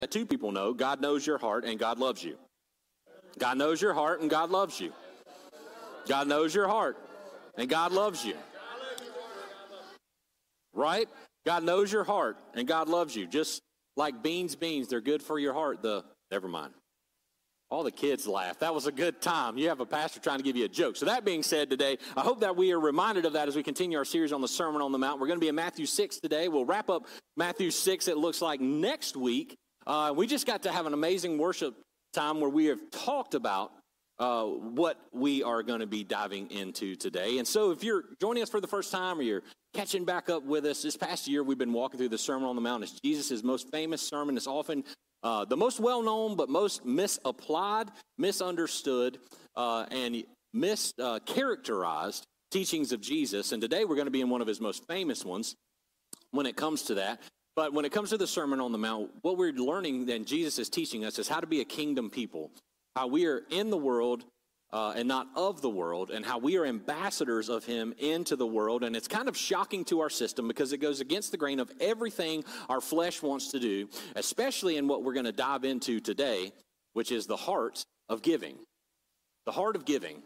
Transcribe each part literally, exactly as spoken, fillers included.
that two people know. God knows your heart and God loves you. God knows your heart and God loves you. God knows your heart and God loves you. Right? God knows your heart and God loves you. Just like beans, beans, they're good for your heart. The never mind. All the kids laugh. That was a good time. You have a pastor trying to give you a joke. So that being said today, I hope that we are reminded of that as we continue our series on the Sermon on the Mount. We're going to be in Matthew six today. We'll wrap up Matthew six, it looks like, next week. Uh, we just got to have an amazing worship time where we have talked about uh, what we are going to be diving into today. And so if you're joining us for the first time or you're catching back up with us, this past year we've been walking through the Sermon on the Mount. It's Jesus' most famous sermon. It's often Uh, the most well-known but most misapplied, misunderstood, uh, and mischaracterized teachings of Jesus. And today we're going to be in one of his most famous ones when it comes to that. But when it comes to the Sermon on the Mount, what we're learning then Jesus is teaching us is how to be a kingdom people, how we are in the world Uh, and not of the world, and how we are ambassadors of him into the world. And it's kind of shocking to our system because it goes against the grain of everything our flesh wants to do, especially in what we're going to dive into today, which is the heart of giving. The heart of giving.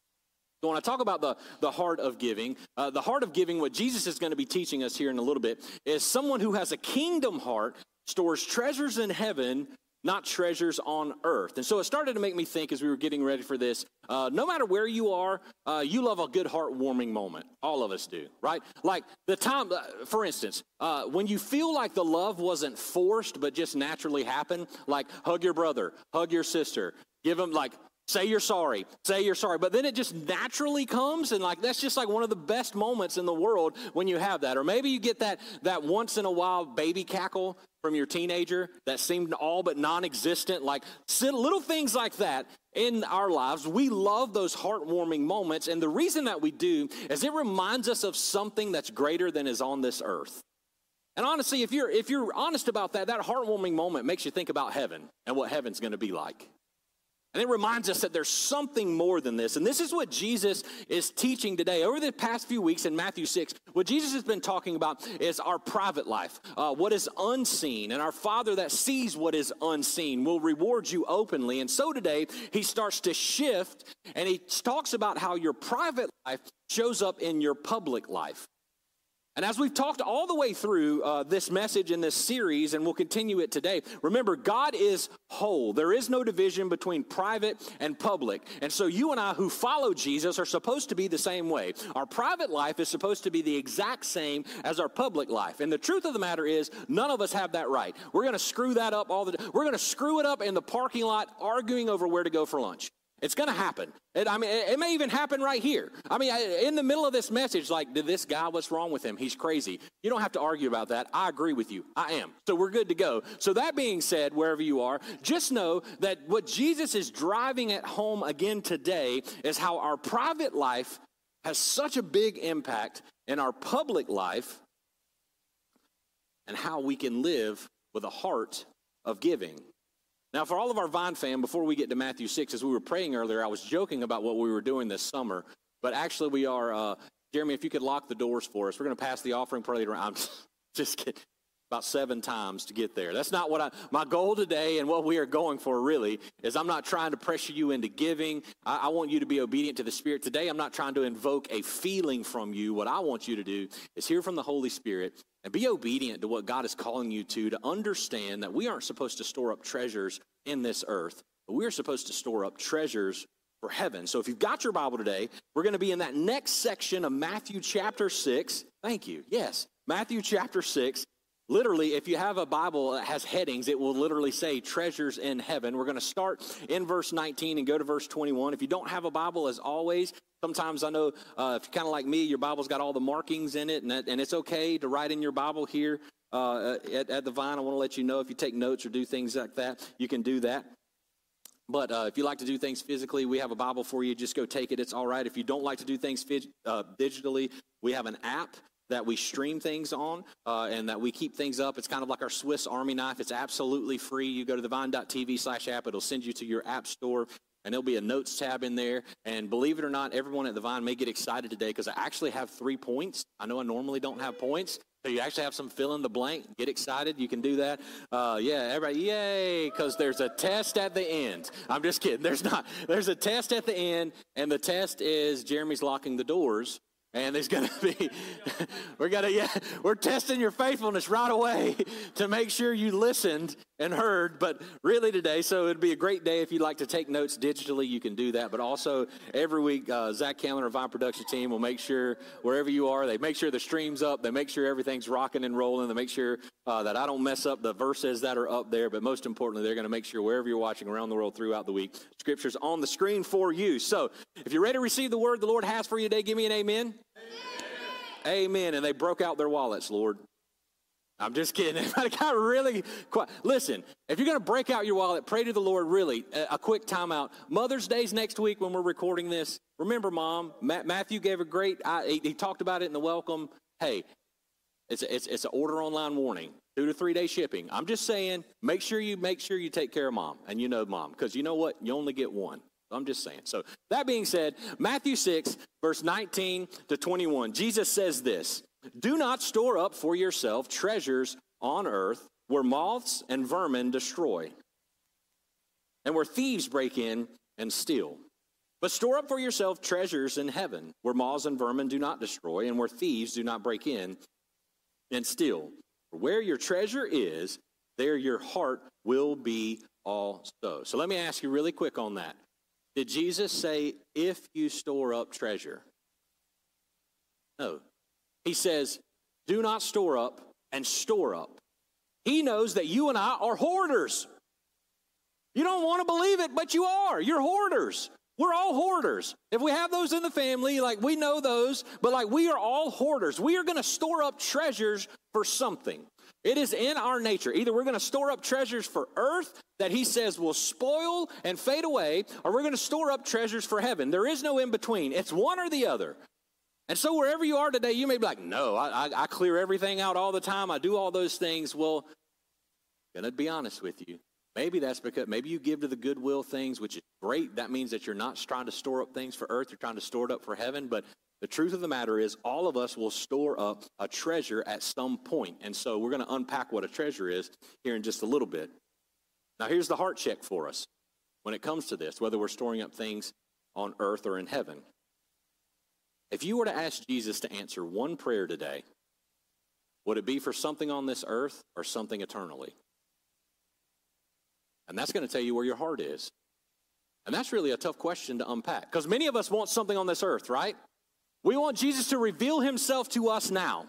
So when I talk about the, the heart of giving, uh, the heart of giving, what Jesus is going to be teaching us here in a little bit, is someone who has a kingdom heart, stores treasures in heaven, not treasures on earth. And so it started to make me think as we were getting ready for this, uh, no matter where you are, uh, you love a good heartwarming moment. All of us do, right? Like the time, uh, for instance, uh, when you feel like the love wasn't forced but just naturally happened, like hug your brother, hug your sister, give them like, say you're sorry, say you're sorry. But then it just naturally comes, and like that's just like one of the best moments in the world when you have that. Or maybe you get that that once in a while baby cackle from your teenager that seemed all but non-existent, like little things like that in our lives. We love those heartwarming moments, and the reason that we do is it reminds us of something that's greater than is on this earth. And honestly, if you're if you're honest about that, that heartwarming moment makes you think about heaven and what heaven's going to be like. And it reminds us that there's something more than this. And this is what Jesus is teaching today. Over the past few weeks in Matthew six, what Jesus has been talking about is our private life, uh, what is unseen. And our Father that sees what is unseen will reward you openly. And so today, he starts to shift, and he talks about how your private life shows up in your public life. And as we've talked all the way through uh, this message in this series, and we'll continue it today, remember, God is whole. There is no division between private and public. And so you and I who follow Jesus are supposed to be the same way. Our private life is supposed to be the exact same as our public life. And the truth of the matter is, none of us have that right. We're going to screw that up all the time. We're going to screw it up in the parking lot arguing over where to go for lunch. It's going to happen. It, I mean, it, it may even happen right here. I mean, I, in the middle of this message, like, did this guy, what's wrong with him? He's crazy. You don't have to argue about that. I agree with you. I am. So we're good to go. So that being said, wherever you are, just know that what Jesus is driving at home again today is how our private life has such a big impact in our public life and how we can live with a heart of giving. Now, for all of our Vine fam, before we get to Matthew six, as we were praying earlier, I was joking about what we were doing this summer, but actually we are, uh, Jeremy, if you could lock the doors for us, we're going to pass the offering plate around. I'm just kidding. About seven times to get there. That's not what I, my goal today and what we are going for really is I'm not trying to pressure you into giving. I, I want you to be obedient to the Spirit. Today, I'm not trying to invoke a feeling from you. What I want you to do is hear from the Holy Spirit and be obedient to what God is calling you to, to understand that we aren't supposed to store up treasures in this earth, but we're supposed to store up treasures for heaven. So if you've got your Bible today, we're going to be in that next section of Matthew chapter six. Thank you. Yes, Matthew chapter six. Literally, if you have a Bible that has headings, it will literally say treasures in heaven. We're going to start in verse nineteen and go to verse twenty-one. If you don't have a Bible, as always, sometimes I know uh, if you're kind of like me, your Bible's got all the markings in it, and, that, and it's okay to write in your Bible here uh, at, at the Vine. I want to let you know if you take notes or do things like that, you can do that. But uh, if you like to do things physically, we have a Bible for you. Just go take it. It's all right. If you don't like to do things uh, digitally, we have an app that we stream things on uh, and that we keep things up. It's kind of like our Swiss Army knife. It's absolutely free. You go to thevine.tv slash app. It'll send you to your app store, and there'll be a notes tab in there. And believe it or not, everyone at the Vine may get excited today because I actually have three points. I know I normally don't have points, So you actually have some fill in the blank. Get excited. You can do that. Uh, yeah, everybody, yay, because there's a test at the end. I'm just kidding. There's not. There's a test at the end, and the test is Jeremy's locking the doors. And there's going to be, we're going to, yeah, we're testing your faithfulness right away to make sure you listened and heard, but really today, so it'd be a great day if you'd like to take notes digitally, you can do that, but also every week, uh, Zach Cameron, our Vine production team, will make sure wherever you are, they make sure the stream's up, they make sure everything's rocking and rolling, they make sure uh, that I don't mess up the verses that are up there, but most importantly, they're going to make sure wherever you're watching around the world throughout the week, Scripture's on the screen for you. So if you're ready to receive the word the Lord has for you today, give me an amen. Amen. Amen. And they broke out their wallets, Lord. I'm just kidding. Everybody got really quiet. Listen, if you're going to break out your wallet, pray to the Lord, really, a, a quick timeout. Mother's Day's next week when we're recording this. Remember, Mom, Ma- Matthew gave a great, I, he, he talked about it in the welcome. Hey, it's a, it's it's an order online warning, two to three day shipping. I'm just saying, make sure you make sure you take care of Mom, and you know Mom, because you know what? You only get one. I'm just saying. So that being said, Matthew six, verse nineteen to twenty-one, Jesus says this, do not store up for yourself treasures on earth where moths and vermin destroy and where thieves break in and steal. But store up for yourself treasures in heaven where moths and vermin do not destroy and where thieves do not break in and steal. For where your treasure is, there your heart will be also. So let me ask you really quick on that. Did Jesus say, if you store up treasure? No. He says, do not store up and store up. He knows that you and I are hoarders. You don't want to believe it, but you are. You're hoarders. We're all hoarders. If we have those in the family, like we know those, but like we are all hoarders. We are going to store up treasures for something. It is in our nature. Either we're going to store up treasures for earth that he says will spoil and fade away, or we're going to store up treasures for heaven. There is no in between. It's one or the other. And so wherever you are today, you may be like, no, I, I, I clear everything out all the time. I do all those things. Well, I'm going to be honest with you. Maybe that's because maybe you give to the goodwill things, which is great. That means that you're not trying to store up things for earth. You're trying to store it up for heaven. But the truth of the matter is all of us will store up a treasure at some point. And so we're going to unpack what a treasure is here in just a little bit. Now, here's the heart check for us when it comes to this, whether we're storing up things on earth or in heaven. If you were to ask Jesus to answer one prayer today, would it be for something on this earth or something eternally? And that's going to tell you where your heart is. And that's really a tough question to unpack, because many of us want something on this earth, right? We want Jesus to reveal himself to us now.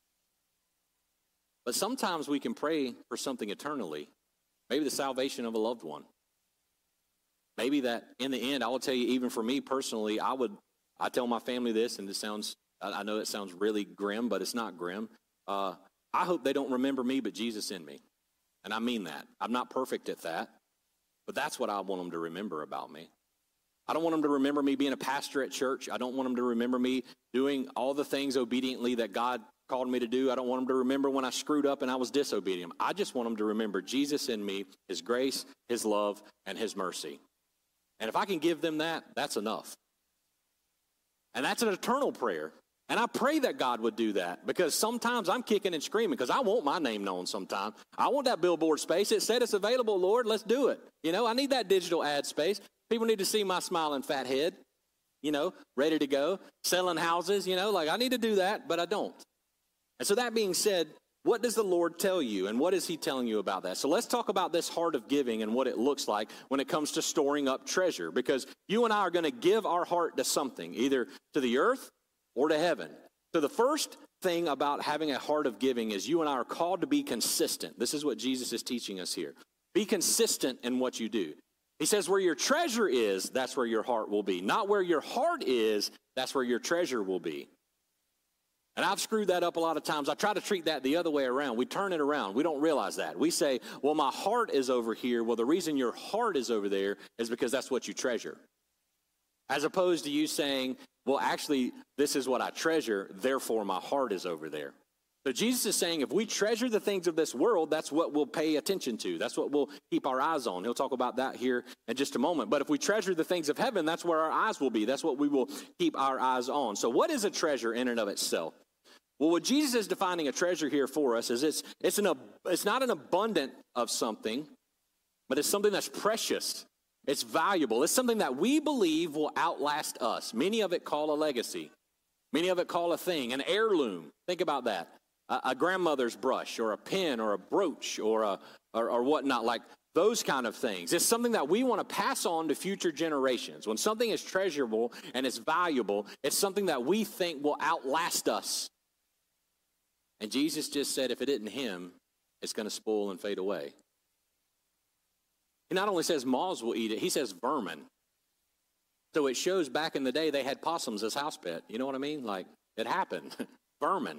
But sometimes we can pray for something eternally. Maybe the salvation of a loved one. Maybe that in the end, I will tell you, even for me personally, I would, I tell my family this, and it sounds, I know it sounds really grim, but it's not grim. Uh, I hope they don't remember me, but Jesus in me. And I mean that. I'm not perfect at that, but that's what I want them to remember about me. I don't want them to remember me being a pastor at church. I don't want them to remember me doing all the things obediently that God called me to do. I don't want them to remember when I screwed up and I was disobedient. I just want them to remember Jesus in me, his grace, his love, and his mercy. And if I can give them that, that's enough. And that's an eternal prayer. And I pray that God would do that, because sometimes I'm kicking and screaming because I want my name known sometimes. I want that billboard space. It said it's available, Lord. Let's do it. You know, I need that digital ad space. People need to see my smiling fat head, you know, ready to go, selling houses, you know, like I need to do that, but I don't. And so that being said, what does the Lord tell you, and what is he telling you about that? So let's talk about this heart of giving and what it looks like when it comes to storing up treasure, because you and I are going to give our heart to something, either to the earth or to heaven. So the first thing about having a heart of giving is you and I are called to be consistent. This is what Jesus is teaching us here. Be consistent in what you do. He says where your treasure is, that's where your heart will be. Not where your heart is, that's where your treasure will be. And I've screwed that up a lot of times. I try to treat that the other way around. We turn it around. We don't realize that. We say, well, my heart is over here. Well, the reason your heart is over there is because that's what you treasure. As opposed to you saying, well, actually, this is what I treasure, therefore my heart is over there. So Jesus is saying if we treasure the things of this world, that's what we'll pay attention to. That's what we'll keep our eyes on. He'll talk about that here in just a moment. But if we treasure the things of heaven, that's where our eyes will be. That's what we will keep our eyes on. So what is a treasure in and of itself? Well, what Jesus is defining a treasure here for us is it's, it's, an, it's not an abundant of something, but it's something that's precious. It's valuable. It's something that we believe will outlast us. Many of it call a legacy. Many of it call a thing, an heirloom. Think about that. A, a grandmother's brush or a pen or a brooch or, a, or, or whatnot, like those kind of things. It's something that we want to pass on to future generations. When something is treasurable and it's valuable, it's something that we think will outlast us. And Jesus just said if it isn't him, it's going to spoil and fade away. He not only says moths will eat it, he says vermin. So it shows back in the day they had possums as house pet. You know what I mean? Like, it happened. Vermin.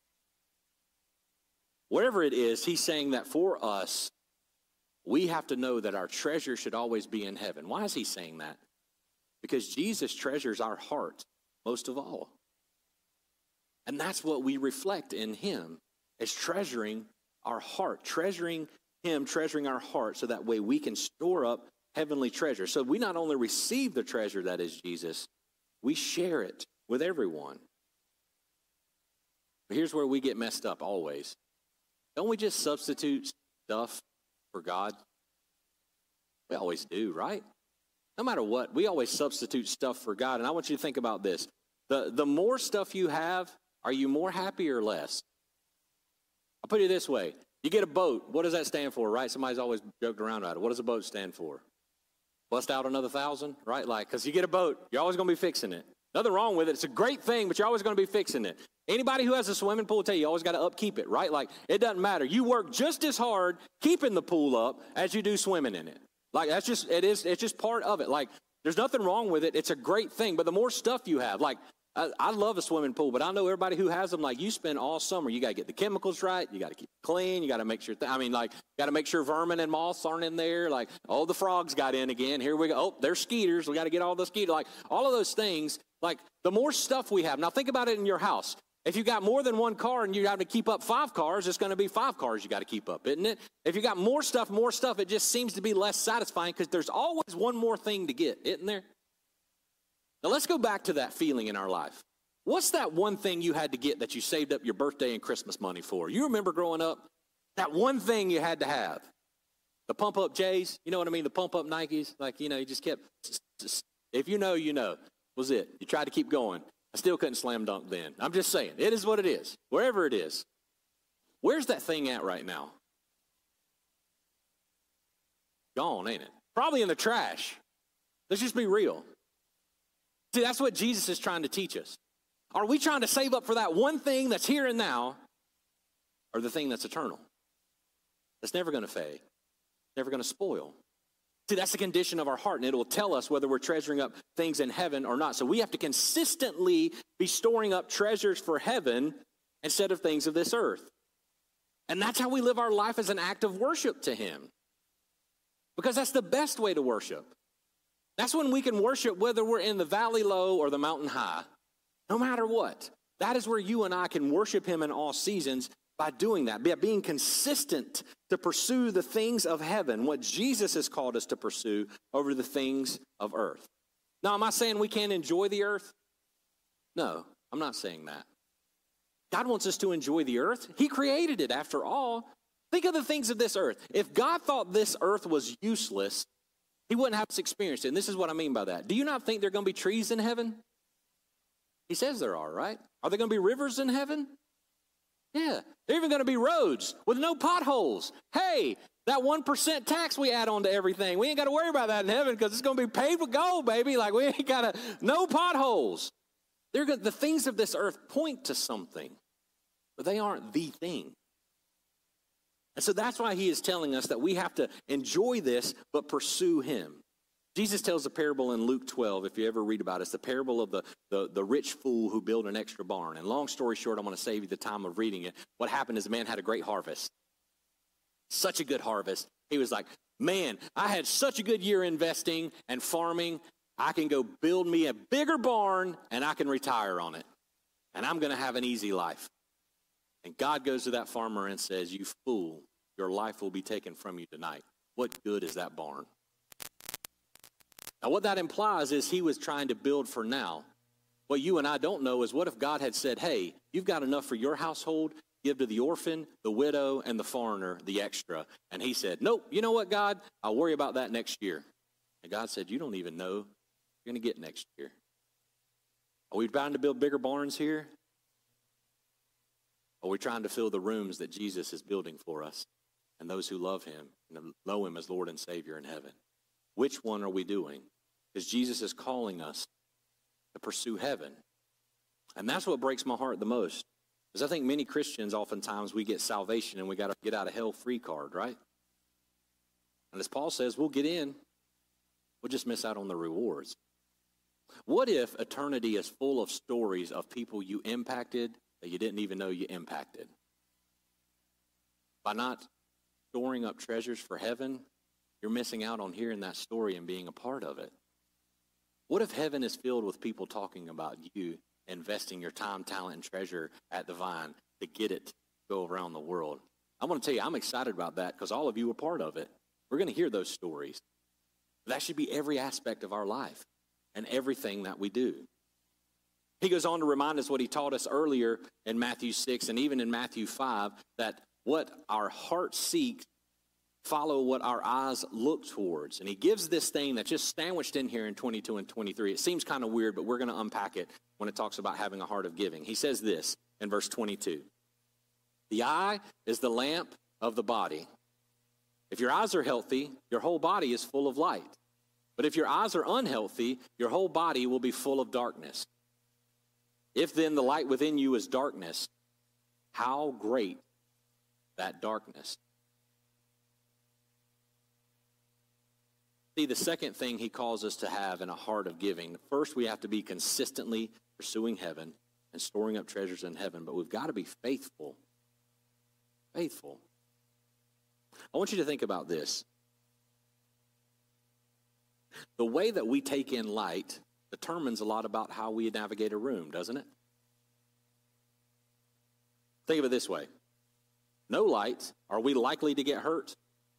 Whatever it is, he's saying that for us, we have to know that our treasure should always be in heaven. Why is he saying that? Because Jesus treasures our heart most of all. And that's what we reflect in him, is treasuring our heart, treasuring him, treasuring our heart, so that way we can store up heavenly treasure. So we not only receive the treasure that is Jesus, we share it with everyone. But here's where we get messed up always. Don't we just substitute stuff for God? We always do, right? No matter what, we always substitute stuff for God. And I want you to think about this. The, the more stuff you have, are you more happy or less? I'll put it this way. You get a boat. What does that stand for, right? Somebody's always joked around about it. What does a boat stand for? Bust out another thousand, right? Like, because you get a boat, you're always going to be fixing it. Nothing wrong with it. It's a great thing, but you're always going to be fixing it. Anybody who has a swimming pool will tell you, you always got to upkeep it, right? Like, it doesn't matter. You work just as hard keeping the pool up as you do swimming in it. Like, that's just, it is, it's just part of it. Like, there's nothing wrong with it. It's a great thing. But the more stuff you have, like, I, I love a swimming pool, but I know everybody who has them, like, you spend all summer, you got to get the chemicals right, you got to keep it clean, you got to make sure, th- I mean, like, got to make sure vermin and moths aren't in there, like, oh, the frogs got in again, here we go, oh, there's skeeters, we got to get all the skeeters, like, all of those things, like, the more stuff we have, now think about it in your house. If you got more than one car and you have to keep up five cars, it's going to be five cars you got to keep up, isn't it? If you got more stuff, more stuff, it just seems to be less satisfying because there's always one more thing to get, isn't there? Now, let's go back to that feeling in our life. What's that one thing you had to get that you saved up your birthday and Christmas money for? You remember growing up? That one thing you had to have. The pump-up J's, you know what I mean? The pump-up Nikes. Like, you know, you just kept, if you know, you know, was it. You tried to keep going. I still couldn't slam dunk then. I'm just saying, it is what it is, wherever it is. Where's that thing at right now? Gone, ain't it? Probably in the trash. Let's just be real. See, that's what Jesus is trying to teach us. Are we trying to save up for that one thing that's here and now, or the thing that's eternal? That's never going to fade, never going to spoil. See, that's the condition of our heart, and it will tell us whether we're treasuring up things in heaven or not. So we have to consistently be storing up treasures for heaven instead of things of this earth. And that's how we live our life as an act of worship to him. Because that's the best way to worship. That's when we can worship whether we're in the valley low or the mountain high. No matter what. That is where you and I can worship him in all seasons by doing that, by being consistent to pursue the things of heaven, what Jesus has called us to pursue over the things of earth. Now, am I saying we can't enjoy the earth? No, I'm not saying that. God wants us to enjoy the earth. He created it after all. Think of the things of this earth. If God thought this earth was useless, he wouldn't have us experience it. And this is what I mean by that. Do you not think there are going to be trees in heaven? He says there are, right? Are there going to be rivers in heaven? Yeah. There are even going to be roads with no potholes. Hey, that one percent tax we add on to everything, we ain't got to worry about that in heaven because it's going to be paved with gold, baby. Like, we ain't got to, no potholes. They're good. The things of this earth point to something, but they aren't the thing. And so that's why he is telling us that we have to enjoy this, but pursue him. Jesus tells a parable in Luke twelve, if you ever read about it. It's the parable of the, the, the rich fool who built an extra barn. And long story short, I'm going to save you the time of reading it. What happened is the man had a great harvest. Such a good harvest. He was like, man, I had such a good year investing and farming. I can go build me a bigger barn and I can retire on it. And I'm going to have an easy life. And God goes to that farmer and says, you fool, your life will be taken from you tonight. What good is that barn? Now, what that implies is he was trying to build for now, what you and I don't know is what if God had said, hey, you've got enough for your household, give to the orphan, the widow, and the foreigner the extra. And he said, nope, you know what, God? I'll worry about that next year. And God said, you don't even know what you're going to get next year. Are we trying to build bigger barns here? Or are we trying to fill the rooms that Jesus is building for us and those who love him and know him as Lord and Savior in heaven? Which one are we doing? Because Jesus is calling us to pursue heaven. And that's what breaks my heart the most. Because I think many Christians, oftentimes, we get salvation and we got a get out of hell free card, right? And as Paul says, we'll get in. We'll just miss out on the rewards. What if eternity is full of stories of people you impacted that you didn't even know you impacted? By not storing up treasures for heaven, you're missing out on hearing that story and being a part of it. What if heaven is filled with people talking about you investing your time, talent, and treasure at the Vine to get it to go around the world? I want to tell you, I'm excited about that because all of you are part of it. We're going to hear those stories. That should be every aspect of our life and everything that we do. He goes on to remind us what he taught us earlier in Matthew six and even in Matthew five, that what our heart seeks, follow what our eyes look towards. And he gives this thing that's just sandwiched in here in twenty-two and twenty-three. It seems kind of weird, but we're going to unpack it when it talks about having a heart of giving. He says this in verse twenty-two. The eye is the lamp of the body. If your eyes are healthy, your whole body is full of light. But if your eyes are unhealthy, your whole body will be full of darkness. If then the light within you is darkness, how great that darkness. See, the second thing he calls us to have in a heart of giving, first we have to be consistently pursuing heaven and storing up treasures in heaven, but we've got to be faithful. Faithful. I want you to think about this. The way that we take in light determines a lot about how we navigate a room, doesn't it? Think of it this way. No light, are we likely to get hurt?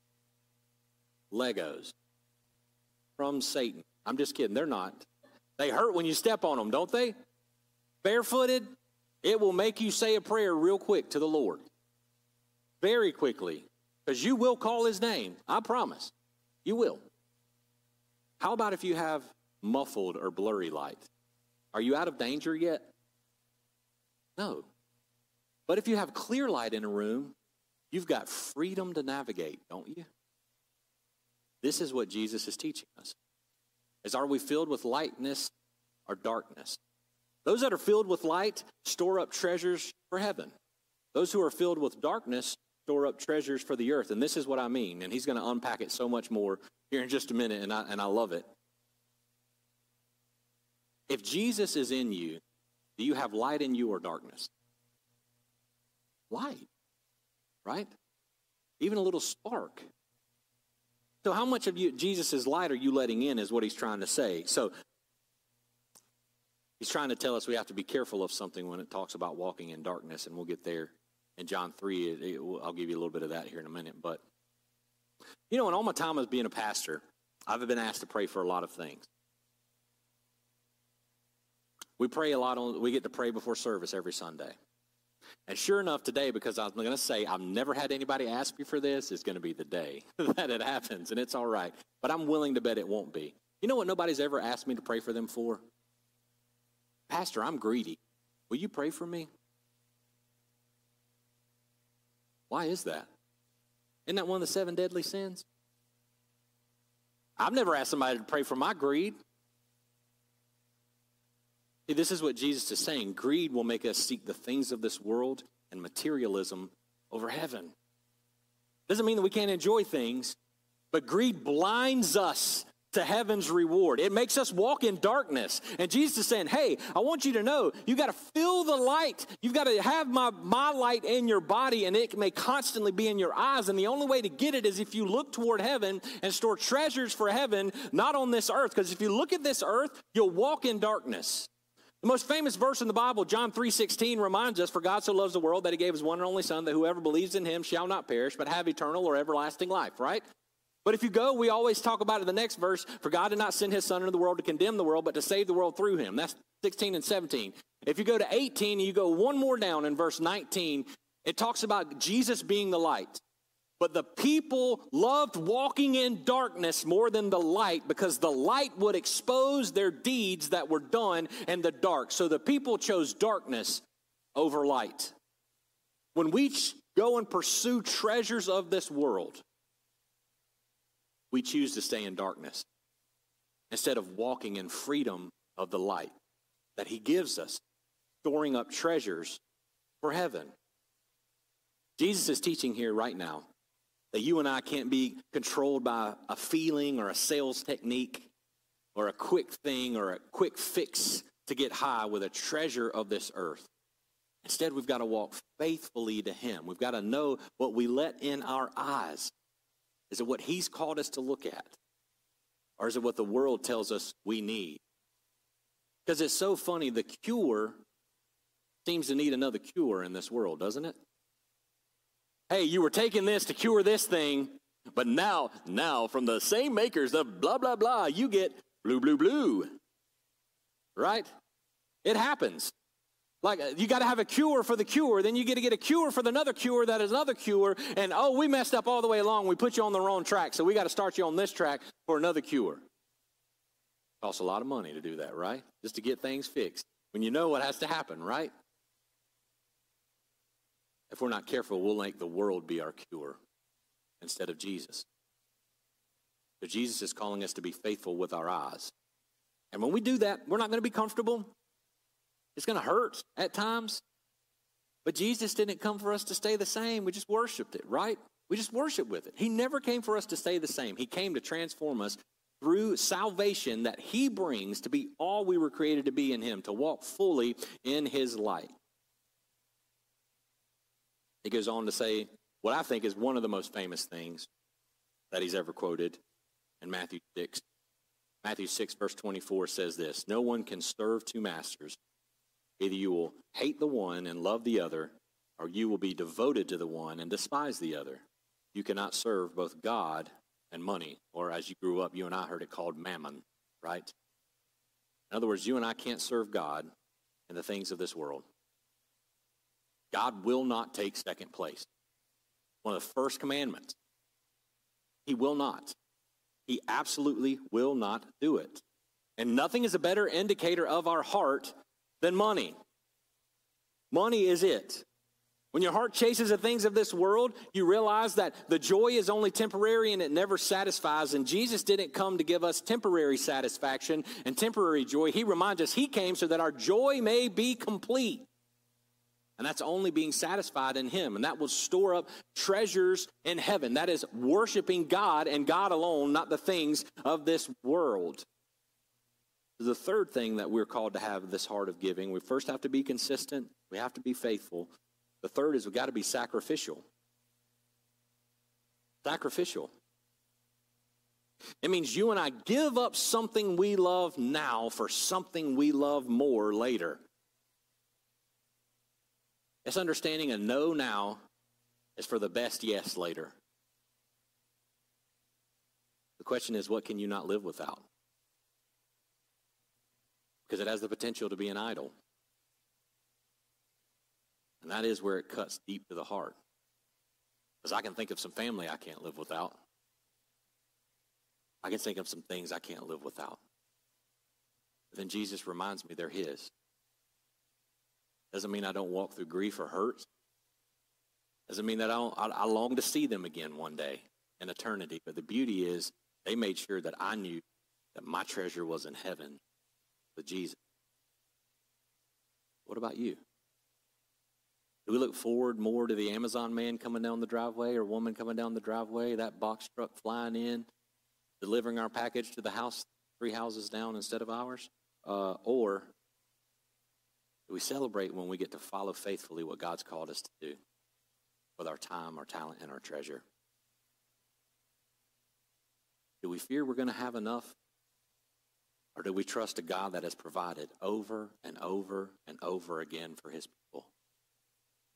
Legos from Satan. I'm just kidding. They're not. They hurt when you step on them, don't they? Barefooted, it will make you say a prayer real quick to the Lord. Very quickly. Because you will call his name. I promise. You will. How about if you have muffled or blurry light? Are you out of danger yet? No. But if you have clear light in a room, you've got freedom to navigate, don't you? This is what Jesus is teaching us. Is are we filled with lightness or darkness? Those that are filled with light store up treasures for heaven. Those who are filled with darkness store up treasures for the earth. And this is what I mean. And he's going to unpack it so much more here in just a minute, and I, and I love it. If Jesus is in you, do you have light in you or darkness? Light, right? Even a little spark. So how much of you, Jesus' light are you letting in is what he's trying to say. So he's trying to tell us we have to be careful of something when it talks about walking in darkness, and we'll get there in John three. It, it, I'll give you a little bit of that here in a minute. But, you know, in all my time as being a pastor, I've been asked to pray for a lot of things. We pray a lot on, we get to pray before service every Sunday. And sure enough, today, because I'm going to say I've never had anybody ask me for this, is going to be the day that it happens, and it's all right. But I'm willing to bet it won't be. You know what nobody's ever asked me to pray for them for? Pastor, I'm greedy. Will you pray for me? Why is that? Isn't that one of the seven deadly sins? I've never asked somebody to pray for my greed. See, this is what Jesus is saying. Greed will make us seek the things of this world and materialism over heaven. Doesn't mean that we can't enjoy things, but greed blinds us to heaven's reward. It makes us walk in darkness. And Jesus is saying, hey, I want you to know, you got to feel the light. You've got to have my, my light in your body, and it may constantly be in your eyes. And the only way to get it is if you look toward heaven and store treasures for heaven, not on this earth. Because if you look at this earth, you'll walk in darkness. The most famous verse in the Bible, John three sixteen, reminds us, for God so loves the world that he gave his one and only Son, that whoever believes in him shall not perish, but have eternal or everlasting life, right? But if you go, we always talk about it in the next verse, for God did not send his son into the world to condemn the world, but to save the world through him. That's sixteen and seventeen. If you go to eighteen and you go one more down in verse nineteen, it talks about Jesus being the light. But the people loved walking in darkness more than the light, because the light would expose their deeds that were done in the dark. So the people chose darkness over light. When we go and pursue treasures of this world, we choose to stay in darkness instead of walking in freedom of the light that he gives us, storing up treasures for heaven. Jesus is teaching here right now that you and I can't be controlled by a feeling or a sales technique or a quick thing or a quick fix to get high with a treasure of this earth. Instead, we've got to walk faithfully to him. We've got to know what we let in our eyes. Is it what he's called us to look at? Or is it what the world tells us we need? Because it's so funny, the cure seems to need another cure in this world, doesn't it? Hey, you were taking this to cure this thing, but now, now from the same makers of blah, blah, blah, you get blue, blue, blue. Right? It happens. Like, you got to have a cure for the cure. Then you get to get a cure for another cure that is another cure. And, oh, we messed up all the way along. We put you on the wrong track, so we got to start you on this track for another cure. It costs a lot of money to do that, right? Just to get things fixed. When you know what has to happen, right? If we're not careful, we'll make the world be our cure instead of Jesus. So Jesus is calling us to be faithful with our eyes. And when we do that, we're not going to be comfortable. It's going to hurt at times. But Jesus didn't come for us to stay the same. We just worshiped it, right? We just worship with it. He never came for us to stay the same. He came to transform us through salvation that he brings to be all we were created to be in him, to walk fully in his light. He goes on to say what I think is one of the most famous things that he's ever quoted in Matthew six. Matthew six, verse twenty-four says this: no one can serve two masters. Either you will hate the one and love the other, or you will be devoted to the one and despise the other. You cannot serve both God and money, or as you grew up, you and I heard it called mammon, right? In other words, you and I can't serve God and the things of this world. God will not take second place. One of the first commandments. He will not. He absolutely will not do it. And nothing is a better indicator of our heart than money. Money is it. When your heart chases the things of this world, you realize that the joy is only temporary and it never satisfies. And Jesus didn't come to give us temporary satisfaction and temporary joy. He reminds us he came so that our joy may be complete. And that's only being satisfied in him. And that will store up treasures in heaven. That is worshiping God and God alone, not the things of this world. The third thing that we're called to have this heart of giving, we first have to be consistent. We have to be faithful. The third is we've got to be sacrificial. Sacrificial. It means you and I give up something we love now for something we love more later. It's understanding a no now is for the best yes later. The question is, what can you not live without? Because it has the potential to be an idol. And that is where it cuts deep to the heart. Because I can think of some family I can't live without. I can think of some things I can't live without. But then Jesus reminds me they're his. Doesn't mean I don't walk through grief or hurt. Doesn't mean that I, don't, I, I long to see them again one day in eternity. But the beauty is they made sure that I knew that my treasure was in heaven with Jesus. What about you? Do we look forward more to the Amazon man coming down the driveway or woman coming down the driveway, that box truck flying in, delivering our package to the house three houses down instead of ours? Uh, or do we celebrate when we get to follow faithfully what God's called us to do with our time, our talent, and our treasure? Do we fear we're going to have enough? Or do we trust a God that has provided over and over and over again for his people?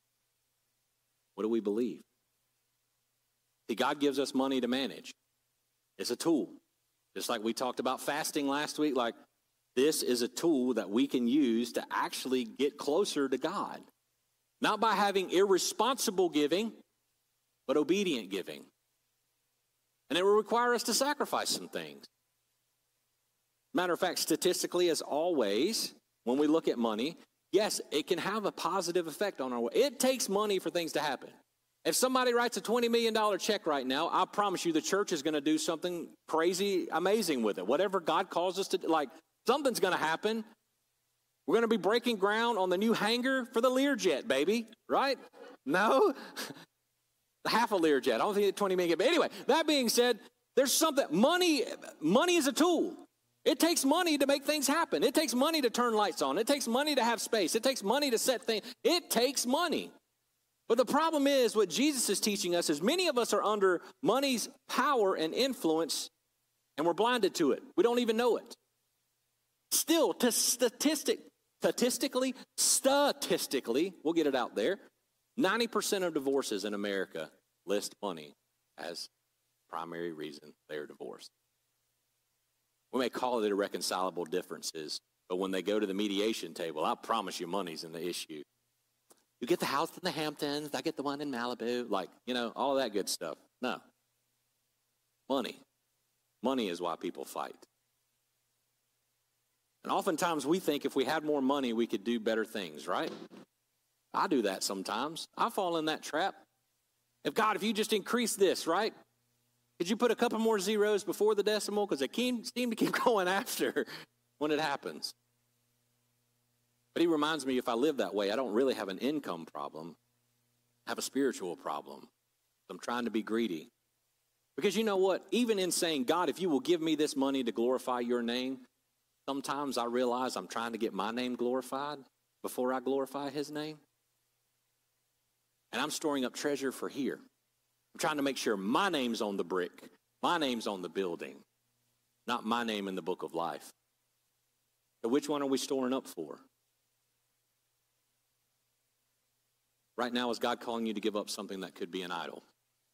What do we believe? See, God gives us money to manage. It's a tool. Just like we talked about fasting last week, like this is a tool that we can use to actually get closer to God. Not by having irresponsible giving, but obedient giving. And it will require us to sacrifice some things. Matter of fact, statistically, as always, when we look at money, yes, it can have a positive effect on our way. It takes money for things to happen. If somebody writes a twenty million dollars check right now, I promise you the church is going to do something crazy, amazing with it. Whatever God calls us to do, like something's going to happen. We're going to be breaking ground on the new hangar for the Learjet, baby, right? No? Half a Learjet. I don't think it's twenty million dollars. But anyway, that being said, there's something, money, money is a tool. It takes money to make things happen. It takes money to turn lights on. It takes money to have space. It takes money to set things. It takes money. But the problem is, what Jesus is teaching us is many of us are under money's power and influence, and we're blinded to it. We don't even know it. Still, to statistic, statistically, statistically, we'll get it out there, ninety percent of divorces in America list money as primary reason they're divorced. We may call it irreconcilable differences, but when they go to the mediation table, I promise you money's in the issue. You get the house in the Hamptons, I get the one in Malibu, like, you know, all that good stuff. No. Money. Money is why people fight. And oftentimes we think if we had more money, we could do better things, right? I do that sometimes. I fall in that trap. If God, if you just increase this, right? Could you put a couple more zeros before the decimal? Because they seem to keep going after when it happens. But he reminds me, if I live that way, I don't really have an income problem. I have a spiritual problem. I'm trying to be greedy. Because you know what? Even in saying, God, if you will give me this money to glorify your name, sometimes I realize I'm trying to get my name glorified before I glorify his name. And I'm storing up treasure for here. I'm trying to make sure my name's on the brick, my name's on the building, not my name in the book of life. So which one are we storing up for? Right now, is God calling you to give up something that could be an idol?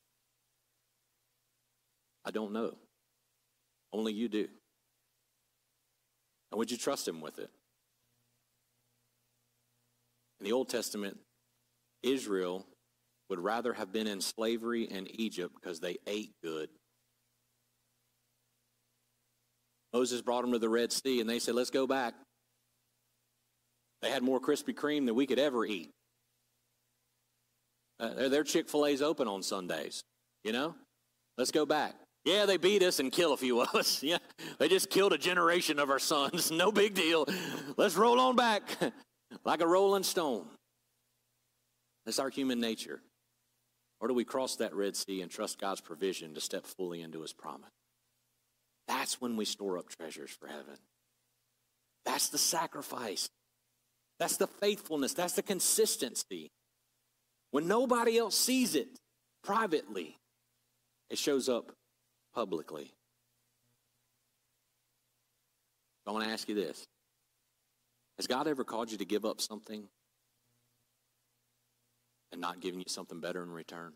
I don't know. Only you do. And would you trust him with it? In the Old Testament, Israel would rather have been in slavery in Egypt because they ate good. Moses brought them to the Red Sea, and they said, let's go back. They had more Krispy Kreme than we could ever eat. Uh, their Chick-fil-A's open on Sundays, you know? Let's go back. Yeah, they beat us and kill a few of us. Yeah, they just killed a generation of our sons. No big deal. Let's roll on back like a rolling stone. That's our human nature. Or do we cross that Red Sea and trust God's provision to step fully into his promise? That's when we store up treasures for heaven. That's the sacrifice. That's the faithfulness. That's the consistency. When nobody else sees it privately, it shows up publicly. I want to ask you this. Has God ever called you to give up something and not giving you something better in return?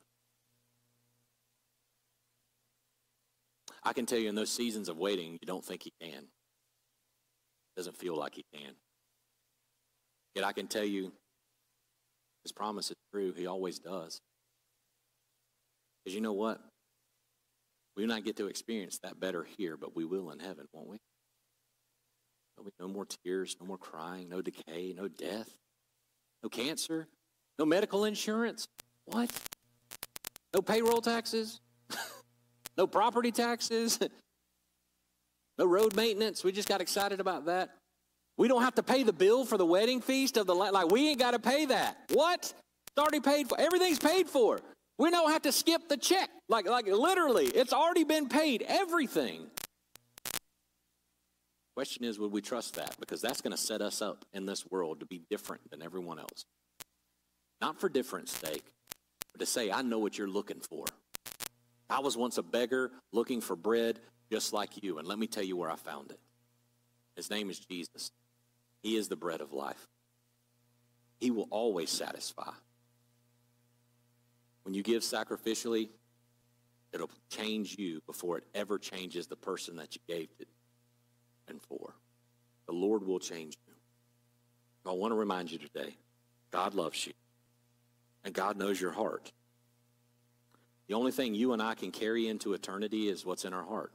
I can tell you in those seasons of waiting, you don't think he can. It doesn't feel like he can. Yet I can tell you, his promise is true. He always does. Because you know what? We will not get to experience that better here, but we will in heaven, won't we? No more tears, no more crying, no decay, no death, no cancer, no medical insurance. What? No payroll taxes? No property taxes? No road maintenance? We just got excited about that. We don't have to pay the bill for the wedding feast of the, like we ain't got to pay that. What? It's already paid for. Everything's paid for. We don't have to skip the check. Like, like literally, it's already been paid. Everything. Question is, would we trust that? Because that's going to set us up in this world to be different than everyone else. Not for difference sake, but to say, I know what you're looking for. I was once a beggar looking for bread just like you, and let me tell you where I found it. His name is Jesus. He is the bread of life. He will always satisfy. When you give sacrificially, It'll change you before it ever changes the person that you gave it and for. The Lord will change you. I want to remind you today, God loves you, and God knows your heart. The only thing you and I can carry into eternity is what's in our heart.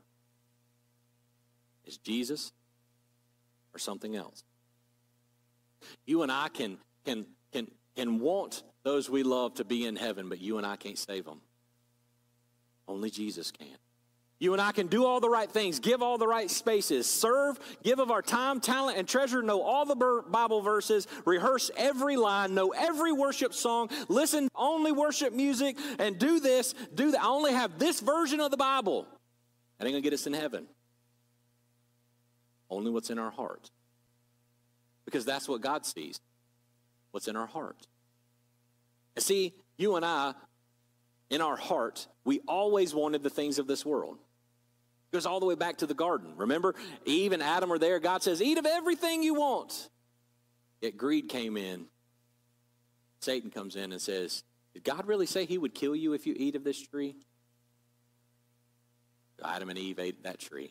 Is Jesus or something else? You and I can, can, can, can want those we love to be in heaven, but you and I can't save them. Only Jesus can. You and I can do all the right things, give all the right spaces, serve, give of our time, talent, and treasure, know all the Bible verses, rehearse every line, know every worship song, listen only worship music, and do this, do that. I only have this version of the Bible. That ain't going to get us in heaven. Only what's in our heart. Because that's what God sees, what's in our heart. And see, you and I, in our heart, we always wanted the things of this world. It goes all the way back to the garden. Remember, Eve and Adam are there. God says, eat of everything you want. Yet greed came in. Satan comes in and says, did God really say he would kill you if you eat of this tree? Adam and Eve ate that tree.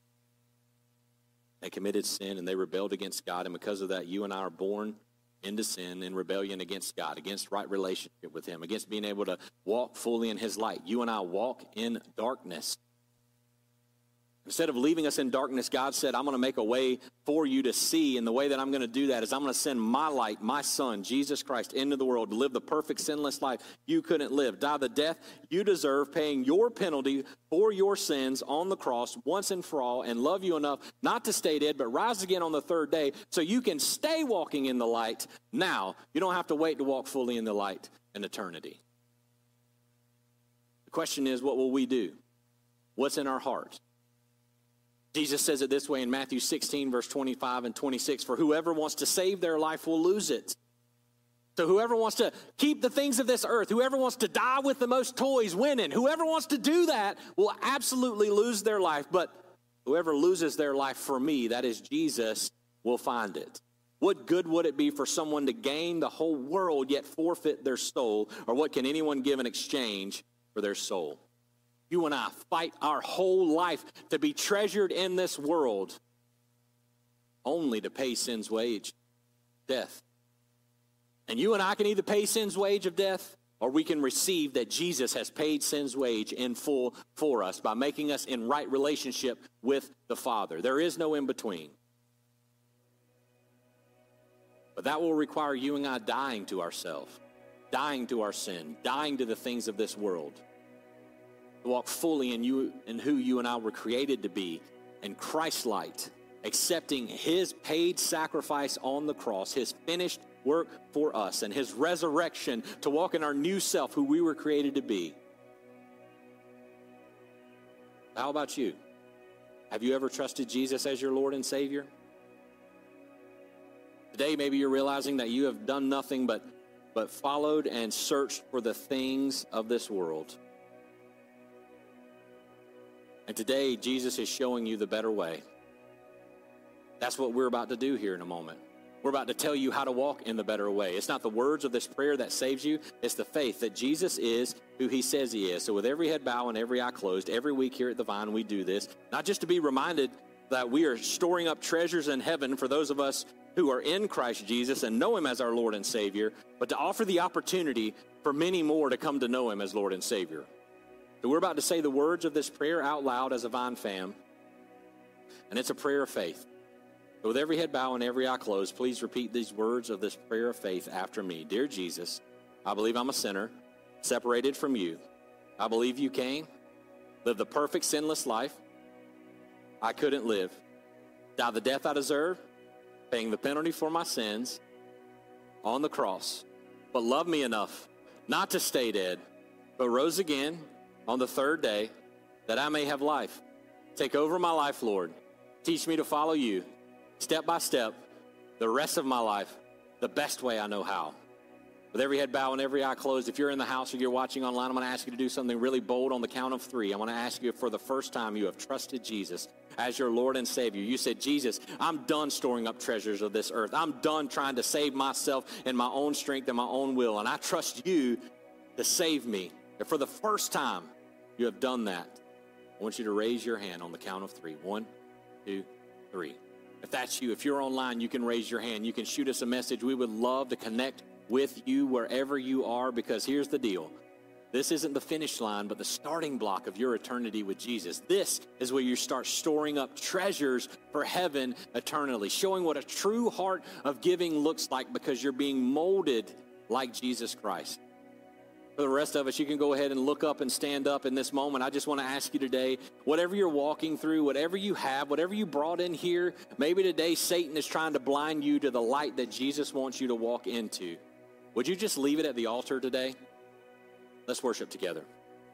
They committed sin and they rebelled against God. And because of that, you and I are born into sin in rebellion against God, against right relationship with him, against being able to walk fully in his light. You and I walk in darkness. Instead of leaving us in darkness, God said, I'm going to make a way for you to see. And the way that I'm going to do that is I'm going to send my light, my son, Jesus Christ, into the world to live the perfect sinless life you couldn't live. Die the death you deserve, paying your penalty for your sins on the cross once and for all, and love you enough not to stay dead, but rise again on the third day so you can stay walking in the light now. You don't have to wait to walk fully in the light in eternity. The question is, what will we do? What's in our heart? Jesus says it this way in Matthew sixteen, verse twenty-five and twenty-six, for whoever wants to save their life will lose it. So whoever wants to keep the things of this earth, whoever wants to die with the most toys winning, whoever wants to do that will absolutely lose their life. But whoever loses their life for me, that is Jesus, will find it. What good would it be for someone to gain the whole world yet forfeit their soul? Or what can anyone give in exchange for their soul? You and I fight our whole life to be treasured in this world, only to pay sin's wage, death. And you and I can either pay sin's wage of death, or we can receive that Jesus has paid sin's wage in full for us by making us in right relationship with the Father. There is no in between. But that will require you and I dying to ourselves, dying to our sin, dying to the things of this world. To walk fully in you and who you and I were created to be, in Christ-light, accepting his paid sacrifice on the cross, his finished work for us, and his resurrection to walk in our new self, who we were created to be. How about you? Have you ever trusted Jesus as your Lord and Savior? Today, maybe you're realizing that you have done nothing but, but followed and searched for the things of this world. And today, Jesus is showing you the better way. That's what we're about to do here in a moment. We're about to tell you how to walk in the better way. It's not the words of this prayer that saves you. It's the faith that Jesus is who he says he is. So with every head bowed and every eye closed, every week here at the Vine, we do this. Not just to be reminded that we are storing up treasures in heaven for those of us who are in Christ Jesus and know him as our Lord and Savior, but to offer the opportunity for many more to come to know him as Lord and Savior. So we're about to say the words of this prayer out loud as a Vine fam, and it's a prayer of faith. So with every head bowed and every eye closed, please repeat these words of this prayer of faith after me. Dear Jesus, I believe I'm a sinner, separated from you. I believe you came, lived the perfect sinless life I couldn't live, died the death I deserve, paying the penalty for my sins on the cross, but loved me enough not to stay dead, but rose again on the third day that I may have life. Take over my life, Lord. Teach me to follow you step by step the rest of my life the best way I know how. With every head bowed and every eye closed, if you're in the house or you're watching online, I'm going to ask you to do something really bold on the count of three. I want to ask you if for the first time you have trusted Jesus as your Lord and Savior. You said, Jesus, I'm done storing up treasures of this earth. I'm done trying to save myself in my own strength and my own will, and I trust you to save me. If for the first time you have done that, I want you to raise your hand on the count of three. One, two, three. If that's you, if you're online, you can raise your hand. You can shoot us a message. We would love to connect with you wherever you are, because here's the deal. This isn't the finish line, but the starting block of your eternity with Jesus. This is where you start storing up treasures for heaven eternally, showing what a true heart of giving looks like, because you're being molded like Jesus Christ. For the rest of us, you can go ahead and look up and stand up in this moment. I just want to ask you today, whatever you're walking through, whatever you have, whatever you brought in here, maybe today Satan is trying to blind you to the light that Jesus wants you to walk into. Would you just leave it at the altar today? Let's worship together.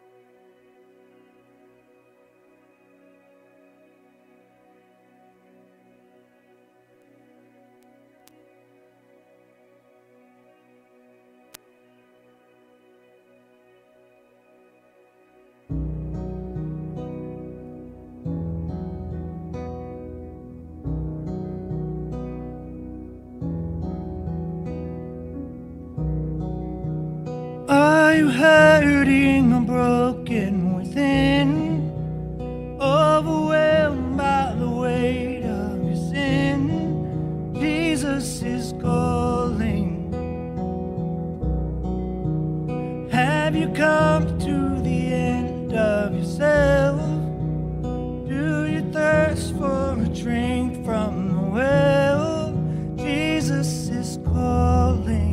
Are you hurting or broken within, overwhelmed by the weight of your sin? Jesus is calling. Have you come to the end of yourself? Do you thirst for a drink from the well? Jesus is calling.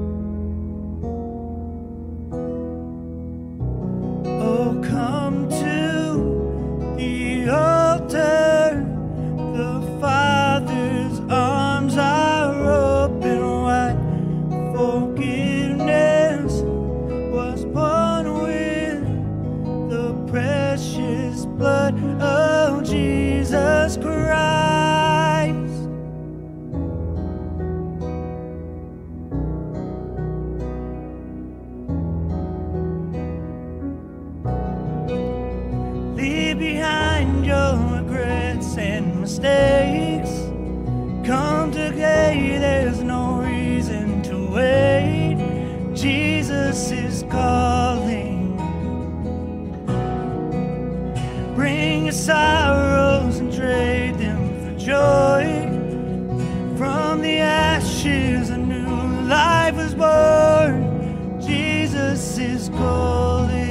Oh, come to the altar. The Father's arms are open wide. Forgiveness was born with the precious blood of Jesus Christ. Leave behind your regrets and mistakes. Come today, there's no reason to wait. Jesus is calling. Bring your sorrows and trade them for joy. From the ashes a new life is born. Jesus is calling.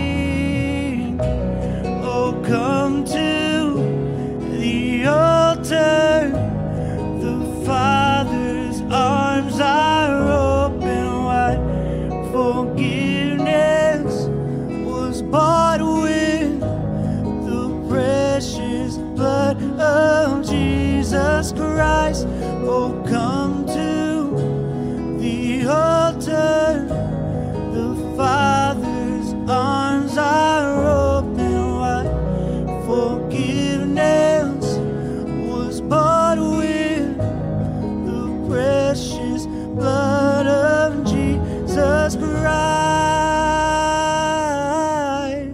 Oh, come to the altar. The Father's arms are open wide. Forgiveness was bought with the precious blood of Jesus Christ. Oh, come to the altar. The Father's arms are open wide. Forgiveness was bought with the precious blood of Jesus Christ.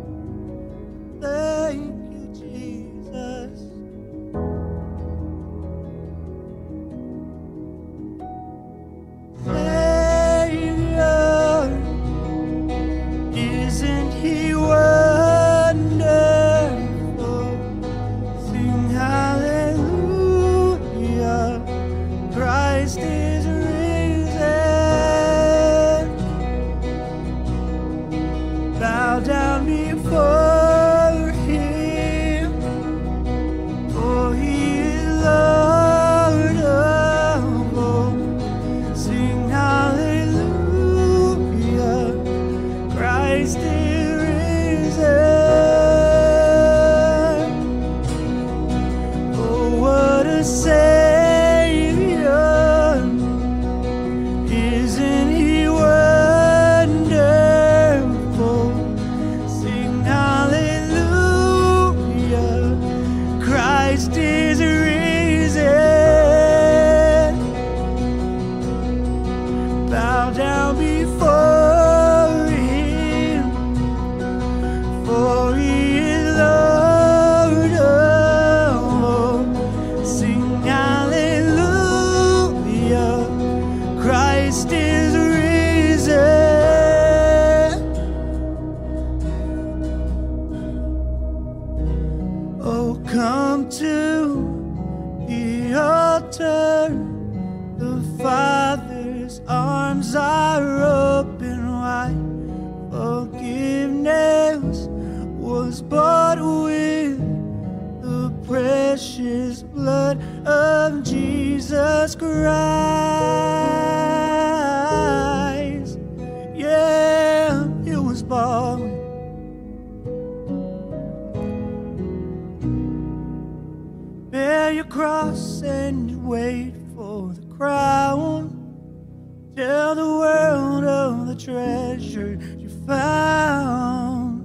Thank you, Jesus. come to the altar. The Father's arms are open wide. Forgiveness was bought with the precious blood of Jesus Christ. Yeah, it was bought. Bear your cross and wait for the crown. Tell the world of the treasure you found.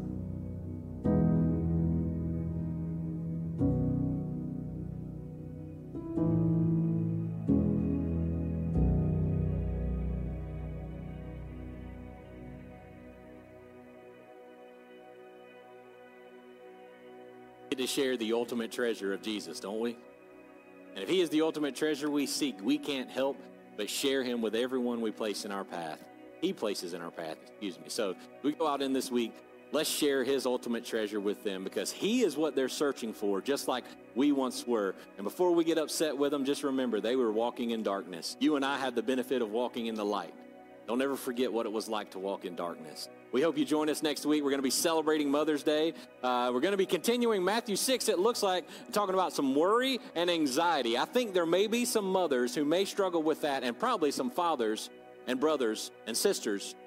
To share the ultimate treasure of Jesus, don't we? And if he is the ultimate treasure we seek, we can't help but share him with everyone we place in our path. He places in our path, excuse me. So we go out in this week, let's share his ultimate treasure with them, because he is what they're searching for, just like we once were. And before we get upset with them, just remember, they were walking in darkness. You and I have the benefit of walking in the light. Don't ever forget what it was like to walk in darkness. We hope you join us next week. We're going to be celebrating Mother's Day. Uh, we're going to be continuing Matthew six, it looks like, talking about some worry and anxiety. I think there may be some mothers who may struggle with that, and probably some fathers and brothers and sisters